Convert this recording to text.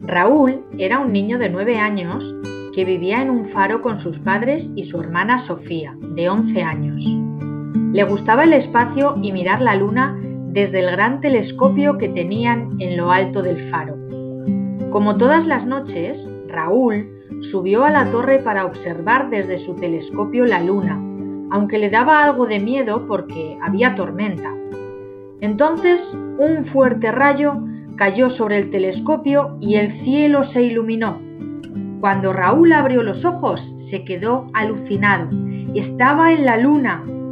Raúl era un niño de 9 años que vivía en un faro con sus padres y su hermana Sofía, de 11 años. Le gustaba el espacio y mirar la luna desde el gran telescopio que tenían en lo alto del faro. Como todas las noches, Raúl subió a la torre para observar desde su telescopio la luna, aunque le daba algo de miedo porque había tormenta. Entonces, un fuerte rayo cayó sobre el telescopio y el cielo se iluminó. Cuando Raúl abrió los ojos, se quedó alucinado. Estaba en la luna,